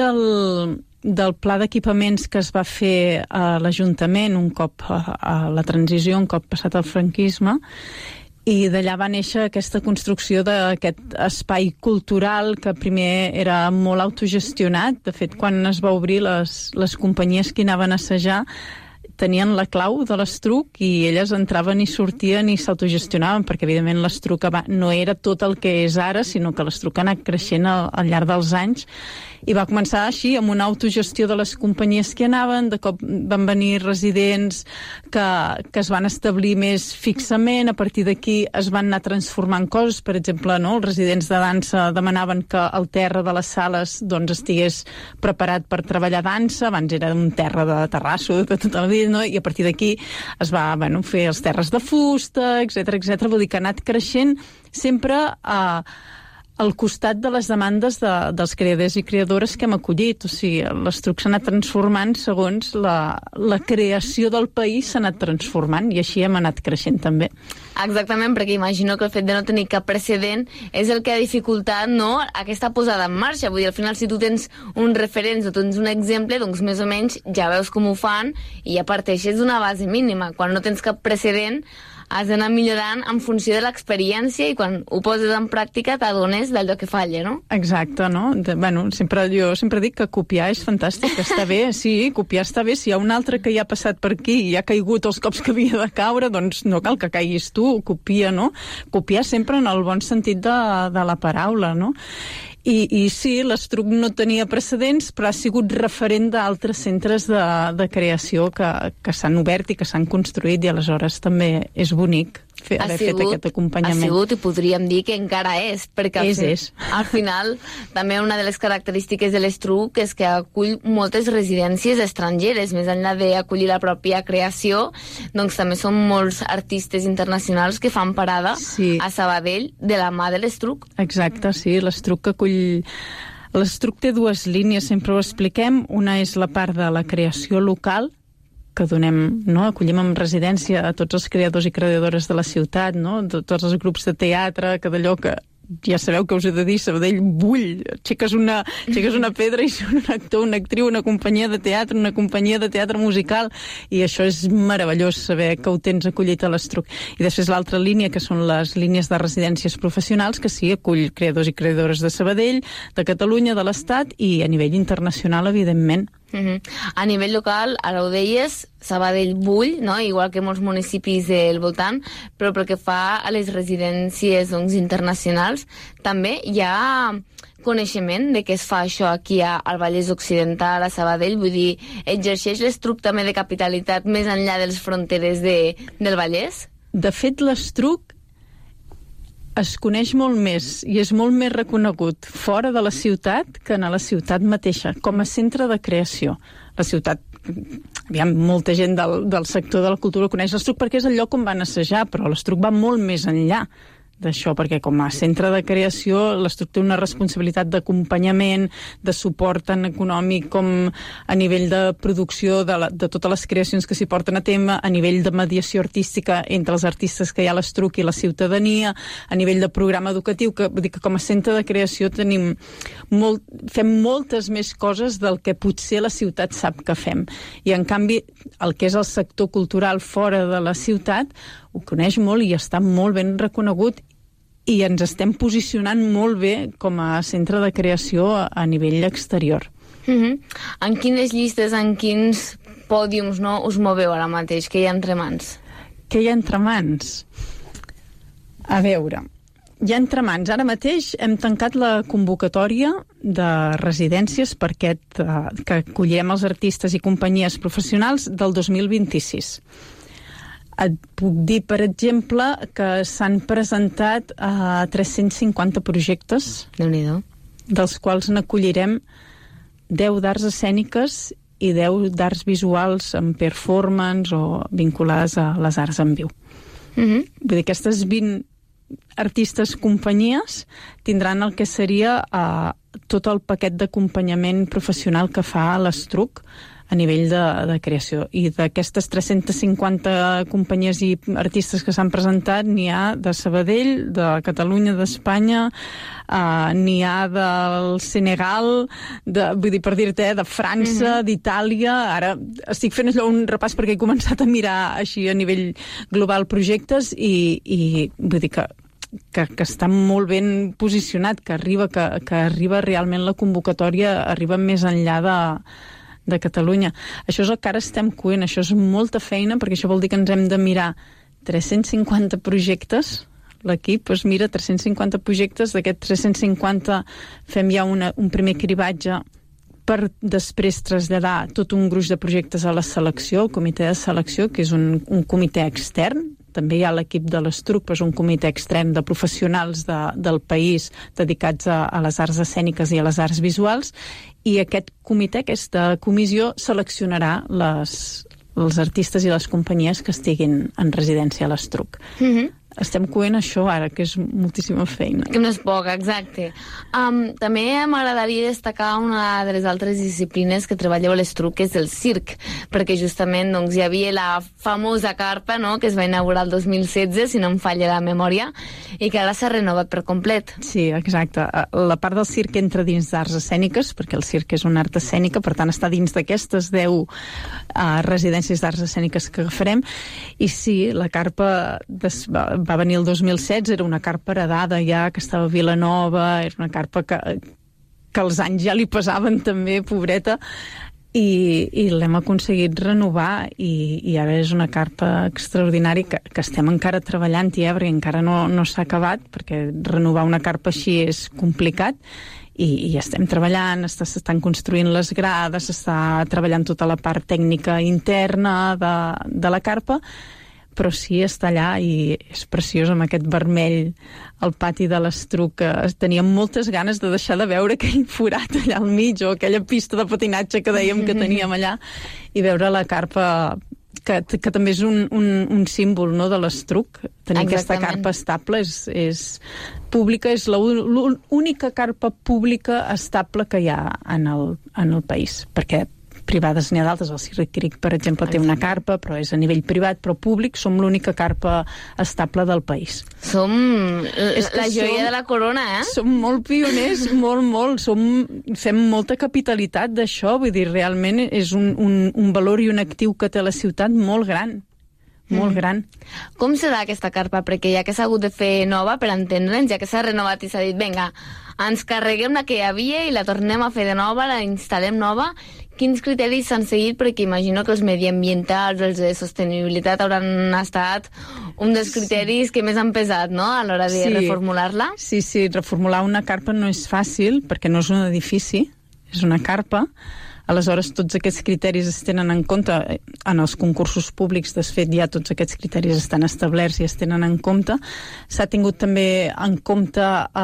del pla d'equipaments que es va fer a l'Ajuntament un cop a la transició, un cop passat el franquisme, i d'allà va néixer aquesta construcció d'aquest espai cultural que primer era molt autogestionat. De fet, quan es va obrir, les companyies que anaven a assajar tenien la clau de l'Estruc i elles entraven i sortien i s'autogestionaven, perquè evidentment l'Estruc no era tot el que és ara, sinó que l'Estruc ha anat creixent al llarg dels anys i va començar així, amb una autogestió de les companyies que anaven. De cop van venir residents que es van establir més fixament. A partir d'aquí es van anar transformant coses. Per exemple, no? Els residents de dansa demanaven que el terra de les sales doncs, estigués preparat per treballar dansa. Abans era un terra de terrasso de tota la vida, no? I a partir d'aquí es va fer els terres de fusta, etc. Vull dir que ha anat creixent sempre al costat de les demandes dels creadors i creadores que hem acollit. O sigui, l'Estruc s'ha anat transformant segons la creació del país s'ha anat transformant i així hem anat creixent també. Exactament, perquè imagino que el fet de no tenir cap precedent és el que ha dificultat, no?, aquesta posada en marxa. Vull dir, al final, si tu tens uns referents o tens un exemple, doncs més o menys ja veus com ho fan i ja parteixes d'una base mínima. Quan no tens cap precedent, has d'anar millorant en funció de l'experiència i quan ho poses en pràctica t'adones d'allò que falla, no? Exacte, no? Jo sempre dic que copiar és fantàstic, que està bé, sí, copiar està bé. Si hi ha un altre que ja ha passat per aquí i ha caigut els cops que havia de caure, doncs no cal que caiguis tu, copia, no? Copiar sempre en el bon sentit de la paraula, no? I sí, l'Estruc no tenia precedents, però ha sigut referent d'altres centres de creació que s'han obert i que s'han construït, i aleshores també és bonic haver fet aquest acompanyament. Ha sigut, i podríem dir que encara és, perquè al final també una de les característiques de l'Estruc és que acull moltes residències estrangeres, més enllà d'acollir la pròpia creació, doncs també són molts artistes internacionals que fan parada a Sabadell de la mà de l'Estruc. Exacte, sí, l'Estruc acull... L'Estruc té dues línies, sempre ho expliquem. Una és la part de la creació local, que donem, no? Acollim amb residència a tots els creadors i creadores de la ciutat, no? De tots els grups de teatre, que d'allò que ja sabeu que us he de dir, Sabadell bull, aixeques una pedra i són un actor, una actriu, una companyia de teatre musical, i això és meravellós saber que ho tens acollit a l'Estruc. I després l'altra línia, que són les línies de residències professionals, que sí, acull creadors i creadores de Sabadell, de Catalunya, de l'Estat, i a nivell internacional, evidentment. A nivell local, ara ho deies, Sabadell bull, no? Igual que molts municipis del voltant, però pel que fa a les residències internacionals, també hi ha coneixement de què es fa això aquí al Vallès Occidental, a Sabadell, vull dir, exerceix l'Estruc també de capitalitat més enllà de les fronteres del Vallès? De fet, l'Estruc es coneix molt més i és molt més reconegut fora de la ciutat que en la ciutat mateixa, com a centre de creació. La ciutat, molta gent del sector de la cultura coneix l'Estruc perquè és el lloc on van assajar, però l'Estruc va molt més enllà d'això, perquè com a centre de creació l'Estruc té una responsabilitat d'acompanyament, de suport tant econòmic com a nivell de producció de totes les creacions que s'hi porten a tema, a nivell de mediació artística entre els artistes que hi ha a l'Estruc i la ciutadania, a nivell de programa educatiu, que vull dir que com a centre de creació fem moltes més coses del que potser la ciutat sap que fem. I en canvi el que és el sector cultural fora de la ciutat ho coneix molt i està molt ben reconegut, i ens estem posicionant molt bé com a centre de creació a nivell exterior. En quines llistes, en quins pòdiums us moveu ara mateix? Què hi ha entre mans? Què hi ha entre mans? A veure, hi ha entre mans. Ara mateix hem tancat la convocatòria de residències per aquest que acollirem els artistes i companyies professionals del 2026. Et puc dir, per exemple, que s'han presentat 350 projectes, dels quals n'acollirem 10 d'arts escèniques i 10 d'arts visuals en performance o vinculades a les arts en viu. Vull dir, aquestes 20 artistes companyies tindran el que seria tot el paquet d'acompanyament professional que fa l'Estruc a nivell de creació. I d'aquestes 350 companyies i artistes que s'han presentat, n'hi ha de Sabadell, de Catalunya, d'Espanya, n'hi ha del Senegal, vull dir, per dir-te, de França, d'Itàlia. Ara estic fent un repàs perquè he començat a mirar així a nivell global projectes i vull dir que està molt ben posicionat, que arriba realment la convocatòria, arriba més enllà de Catalunya. Això és el que ara estem coent, això és molta feina, perquè això vol dir que ens hem de mirar 350 projectes, l'equip es mira 350 projectes, d'aquests 350 fem ja un primer cribatge per després traslladar tot un gruix de projectes a la selecció, el comitè de selecció, que és un comitè extern. També hi ha l'equip de l'Estruc, però és un comitè extern de professionals del país dedicats a les arts escèniques i a les arts visuals, i aquest comitè, aquesta comissió, seleccionarà els artistes i les companyies que estiguin en residència a l'Estruc. Estem coent això ara, que és moltíssima feina. Que no és poca, exacte. També m'agradaria destacar una de les altres disciplines que treballeu a l'Estruc, que és el circ, perquè justament hi havia la famosa carpa, que es va inaugurar el 2016, si no em falla la memòria, i que ara s'ha renovat per complet. Sí, exacte. La part del circ entra dins d'arts escèniques, perquè el circ és una art escènica, per tant està dins d'aquestes 10 residències d'arts escèniques que agafarem, i sí, la carpa va venir el 2016, era una carpa heredada ja, que estava a Vilanova, era una carpa que els anys ja li pesaven també, pobreta, i l'hem aconseguit renovar i ara és una carpa extraordinària que estem encara treballant-hi, perquè encara no s'ha acabat, perquè renovar una carpa així és complicat, i estem treballant, s'estan construint les grades, s'està treballant tota la part tècnica interna de la carpa, però sí, està allà i és preciós amb aquest vermell al pati de l'Estruc. Teníem moltes ganes de deixar de veure aquell forat allà al mig o aquella pista de patinatge que dèiem que teníem allà i veure la carpa que també és un símbol, no, de l'Estruc. Tenir aquesta carpa estable és pública, és l'única carpa pública estable que hi ha en el país, perquè privades n'hi ha d'altres, el Circ Cric, per exemple, té una carpa, però és a nivell privat, però públic, som l'única carpa estable del país. Som la joia de la corona, eh? Som molt pioners, molt. Fem molta capitalitat d'això, vull dir, realment és un valor i un actiu que té la ciutat molt gran. Molt gran. Com serà aquesta carpa? Perquè ja que s'ha hagut de fer nova, per entendre'ns, ja que s'ha renovat i s'ha dit, vinga, ens carreguem la que hi havia i la tornem a fer de nova, la instal·lem nova. Quins criteris s'han seguit? Perquè imagino que els mediambientals, els de sostenibilitat hauran estat un dels criteris que més han pesat, no?, a l'hora de reformular-la. Sí, reformular una carpa no és fàcil, perquè no és un edifici, és una carpa. Aleshores, tots aquests criteris es tenen en compte en els concursos públics. De fet, ja tots aquests criteris estan establerts i es tenen en compte. S'ha tingut també en compte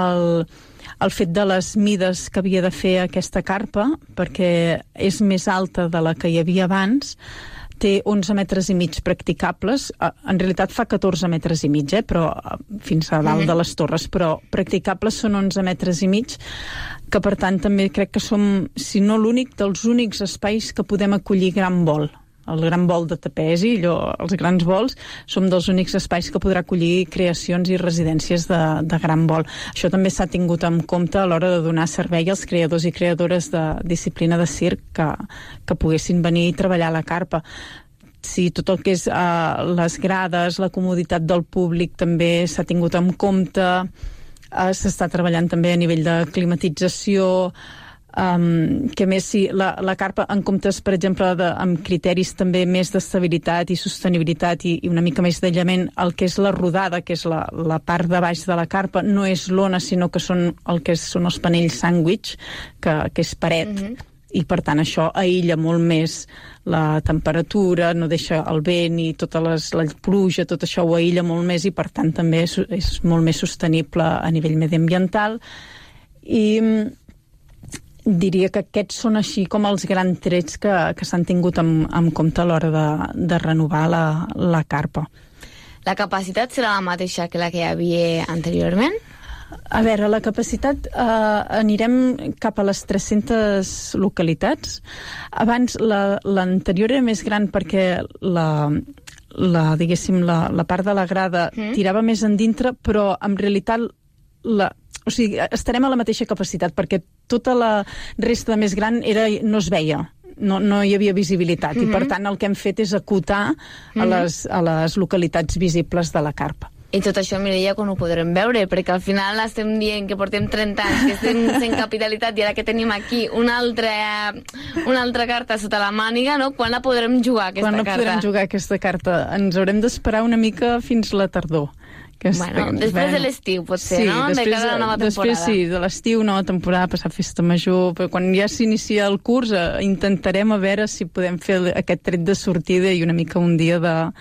el fet de les mides que havia de fer aquesta carpa, perquè és més alta de la que hi havia abans. Té 11 metres i mig practicables, en realitat fa 14 metres i mig, però fins a dalt de les torres, però practicables són 11 metres i mig, que per tant també crec que som, si no l'únic, dels únics espais que podem acollir gran vol. El gran vol de Tapesi, els grans vols, som dels únics espais que podrà acollir creacions i residències de gran vol. Això també s'ha tingut en compte a l'hora de donar servei als creadors i creadores de disciplina de circ que poguessin venir i treballar a la carpa. Sí, tot el que és les grades, la comoditat del públic també s'ha tingut en compte. S'està treballant també a nivell de climatització. Que més, sí, la carpa en comptes, per exemple, amb criteris també més d'estabilitat i sostenibilitat i una mica més d'aïllament, el que és la rodada, que és la part de baix de la carpa, no és lona, sinó que són els panells sàndwich, que és paret, i per tant això aïlla molt més la temperatura, no deixa el vent i tota la pluja, tot això ho aïlla molt més i per tant també és molt més sostenible a nivell mediambiental. I diria que aquests són així com els grans trets que s'han tingut en compte a l'hora de renovar la carpa. La capacitat serà la mateixa que la que hi havia anteriorment? A veure, la capacitat anirem cap a les 300 localitats. Abans l'anterior era més gran perquè diguéssim, la part de la grada tirava més endintre, però en realitat estarem a la mateixa capacitat, perquè tota la resta de més gran no es veia, no hi havia visibilitat, i per tant el que hem fet és acotar a les localitats visibles de la carpa. I tot això, Mireia, quan ho podrem veure? Perquè al final estem dient que portem 30 anys, que estem sense capitalitat, i ara que tenim aquí una altra carta sota la màniga, no? Quan la podrem jugar, aquesta carta? Quan la podrem jugar, aquesta carta? Ens haurem d'esperar una mica fins la tardor. Després de l'estiu, potser, no? De cara a la nova temporada. Després sí, de l'estiu, nova temporada, passar festa major, però quan ja s'inicia el curs intentarem a veure si podem fer aquest tret de sortida i una mica un dia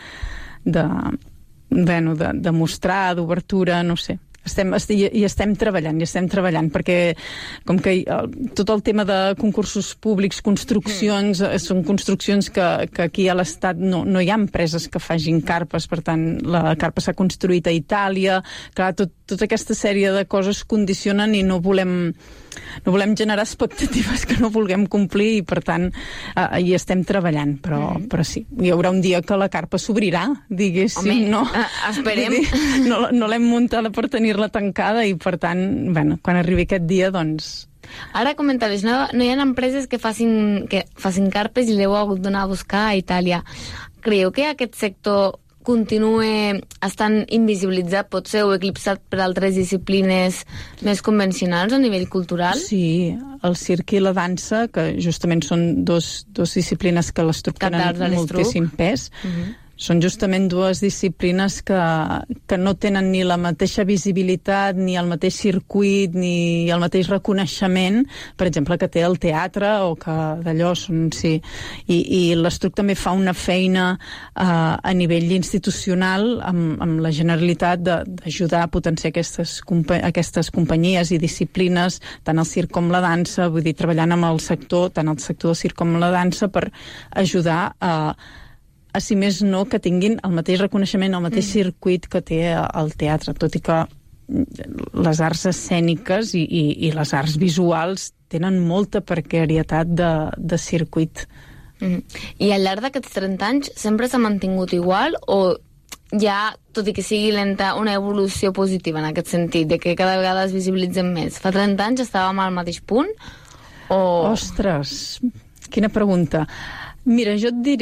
de mostrar, d'obertura, no sé. Estem treballant, perquè com que tot el tema de concursos públics, construccions, són construccions que aquí a l'Estat no hi ha empreses que facin carpes, per tant la carpa s'ha construït a Itàlia. Clar, tota aquesta sèrie de coses condicionen i no volem generar expectatives que no vulguem complir, i per tant hi estem treballant, però sí, hi haurà un dia que la carpa s'obrirà, diguéssim. No? Esperem. No l'hem muntada per tenir-la tancada, i per tant, quan arribi aquest dia, doncs... Ara comentaves, no hi ha empreses que facin carpes i l'heu hagut d'anar a buscar a Itàlia. Creieu que aquest sector continue estant invisibilitzat, potser, o eclipsat per altres disciplines més convencionals a nivell cultural? Sí, el circ i la dansa, que justament són dos disciplines que l'Estruc tenen moltíssim pes, són justament dues disciplines que no tenen ni la mateixa visibilitat, ni el mateix circuit, ni el mateix reconeixement, per exemple, que té el teatre, o que d'allò són... Sí. I l'Estruc també fa una feina a nivell institucional amb la Generalitat d'ajudar a potenciar aquestes companyies i disciplines, tant el circ com la dansa, vull dir, treballant amb el sector, tant el sector del circ com la dansa, per ajudar a si més no, que tinguin el mateix reconeixement, el mateix circuit que té el teatre, tot i que les arts escèniques i les arts visuals tenen molta precarietat de circuit. I al llarg d'aquests 30 anys sempre s'ha mantingut igual, o hi ha, tot i que sigui lenta, una evolució positiva en aquest sentit, de que cada vegada es visibilitzen més? Fa 30 anys estàvem al mateix punt? Ostres, quina pregunta. Mira, jo et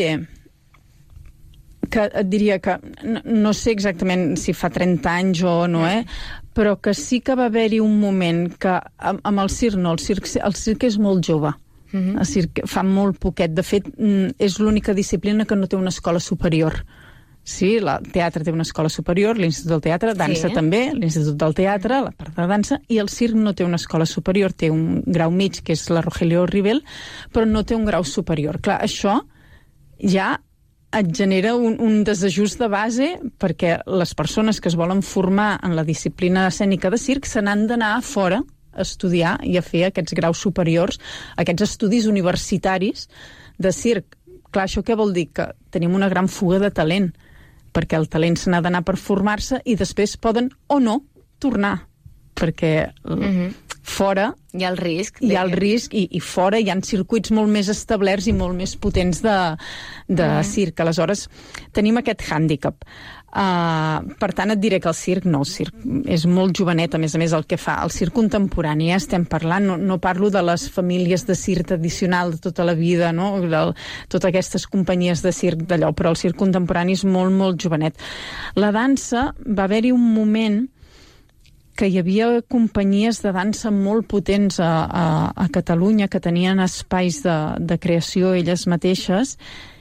diria que no sé exactament si fa 30 anys o no, però que sí que va haver-hi un moment que amb el circ no, el circ és molt jove. El circ fa molt poquet. De fet, és l'única disciplina que no té una escola superior. Sí, el teatre té una escola superior, l'Institut del Teatre, dansa també, l'Institut del Teatre, la part de dansa, i el circ no té una escola superior, té un grau mig, que és la Rogelio Rivel, però no té un grau superior. Clar, això ja et genera un desajust de base, perquè les persones que es volen formar en la disciplina escènica de circ se n'han d'anar a fora a estudiar i a fer aquests graus superiors, aquests estudis universitaris de circ. Clar, això què vol dir? Que tenim una gran fuga de talent, perquè el talent se n'ha d'anar per formar-se i després poden o no tornar, perquè fora hi ha el risc. Hi ha el risc i fora hi ha circuits molt més establerts i molt més potents de circ. Aleshores, tenim aquest hàndicap. Per tant, et diré que el circ és molt jovenet, a més el que fa. El circ contemporani, estem parlant, no parlo de les famílies de circ tradicional de tota la vida, no? Totes aquestes companyies de circ d'allò, però el circ contemporani és molt, molt jovenet. La dansa, va haver-hi un moment que hi havia companyies de dansa molt potents a Catalunya, que tenien espais de creació elles mateixes,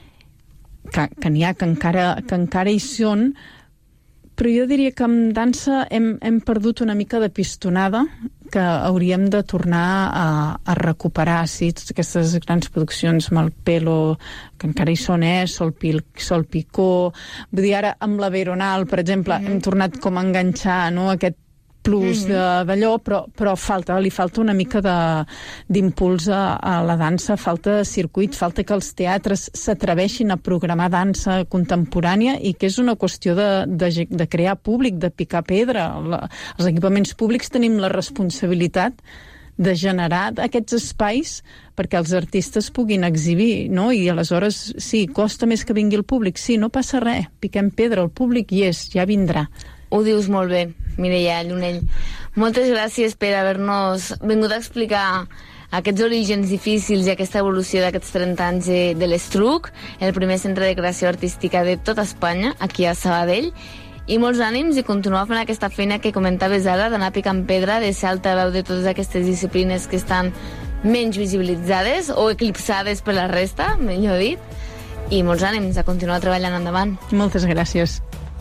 que n'hi ha que encara hi són, però jo diria que amb dansa hem perdut una mica de pistonada que hauríem de tornar a recuperar, sí, totes aquestes grans produccions, Malpelo, que encara hi són, Sol Picó, vull dir, ara amb la Veronal, per exemple, hem tornat com a enganxar, no?, aquest plus d'allò, però li falta una mica d'impuls a la dansa, falta circuit, falta que els teatres s'atreveixin a programar dansa contemporània, i que és una qüestió de crear públic, de picar pedra. Els equipaments públics tenim la responsabilitat de generar aquests espais perquè els artistes puguin exhibir, no? I aleshores, sí, costa més que vingui el públic, sí, no passa res, piquem pedra, el públic hi és, ja vindrà. Ho dius molt bé, Mireia Llunell. Moltes gràcies per haver-nos vingut a explicar aquests orígens difícils i aquesta evolució d'aquests 30 anys de l'Estruc, el primer centre de creació artística de tota Espanya, aquí a Sabadell. I molts ànims i continuar fent aquesta feina que comentaves ara, d'anar picant pedra, de ser altaveu de totes aquestes disciplines que estan menys visibilitzades o eclipsades per la resta, millor dit. I molts ànims a continuar treballant endavant. Moltes gràcies.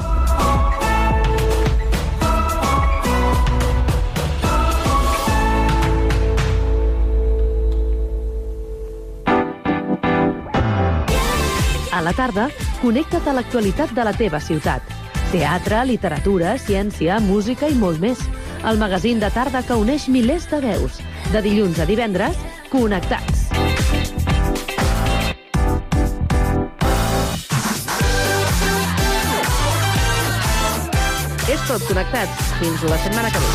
A la tarda, connecta't a l'actualitat de la teva ciutat. Teatre, literatura, ciència, música i molt més. El magazín de tarda que uneix milers de veus. De dilluns a divendres, Connectats. És tot, Connectats. Fins la setmana que ve.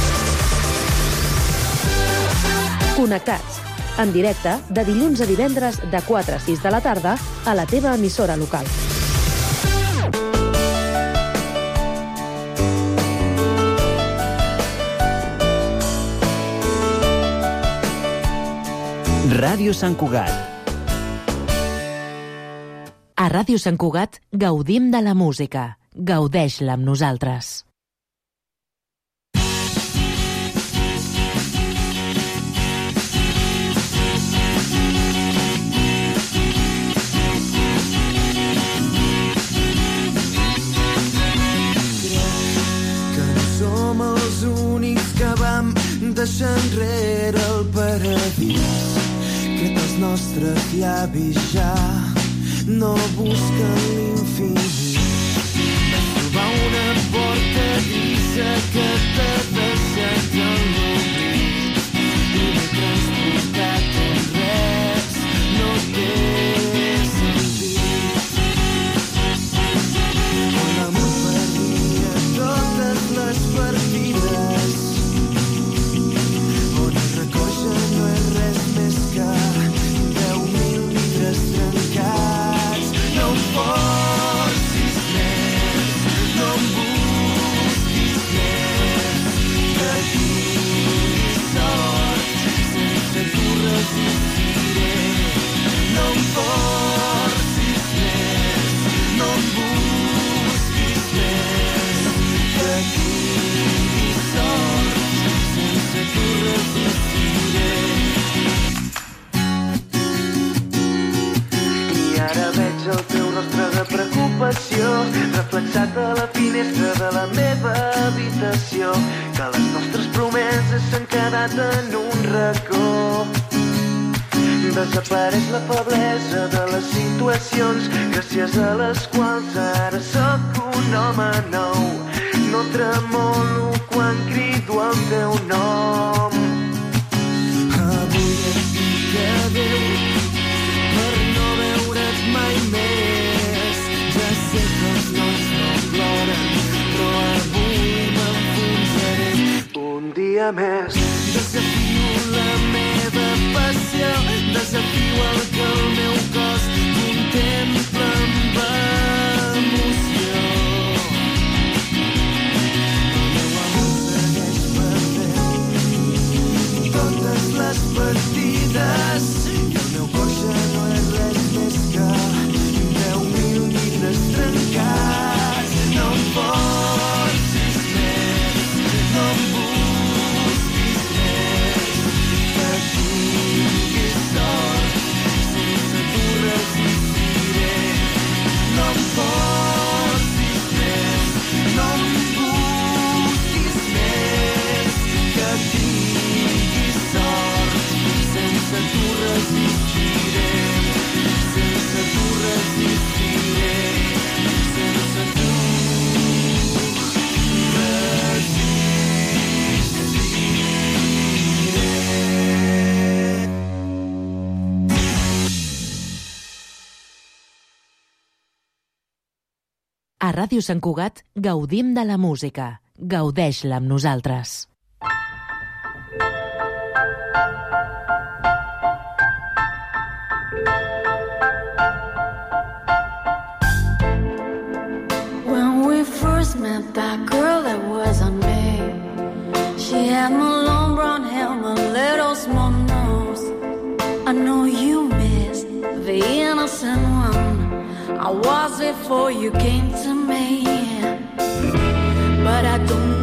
Connectats. En directe, de dilluns a divendres, de 4 a 6 de la tarda, a la teva emissora local. Ràdio Sant Cugat. A Ràdio Sant Cugat gaudim de la música. Gaudeix-la amb nosaltres. Som els únics que vam deixar enrere el paradís, que els nostres llavis ja no busquen l'infinit. Vas trobar una porta grisa que t'ha deixat en l'oblit i m'he transportat on res no té sentit. On l'amor perdia totes les partides, on el record ja no és res més que 10.000 llibres trencats. No em forcis més, no em busquis més, que tinguis sort, sense tu resistiré. No em forcis més, no em busquis més, que tinguis sort, sense tu resistiré. I ara veig el teu rostre de preocupació reflexat a la finestra de la meva habitació, que les nostres promeses s'han quedat en un racó. Desapareix la feblesa de les situacions gràcies a les quals ara sóc un home nou. No tremolo quan crido el teu nom. Avui et dic adéu per no veure't mai més. Ja sé que els nois no ploren, però avui m'enfonsaré un dia més. Desafio la meva passió, desafio el que el meu cos contempla amb emoció. El meu amor segueix perdent totes les partides i el meu cor ja no és res més que 10.000 llibres trencats. No em forcis més, no em busquis més, que tinguis sort, sense tu resistiré. No em forcis més, no em busquis més, que tinguis sort, sense tu resistiré, sense tu resistiré, sense tu resistiré. A Ràdio Sant Cugat gaudim de la música. Gaudeix-la amb nosaltres. When we first met, that girl that wasn't me. She had my long brown hair, my little small nose. I know you missed the innocent one I was before you came to me. But I don't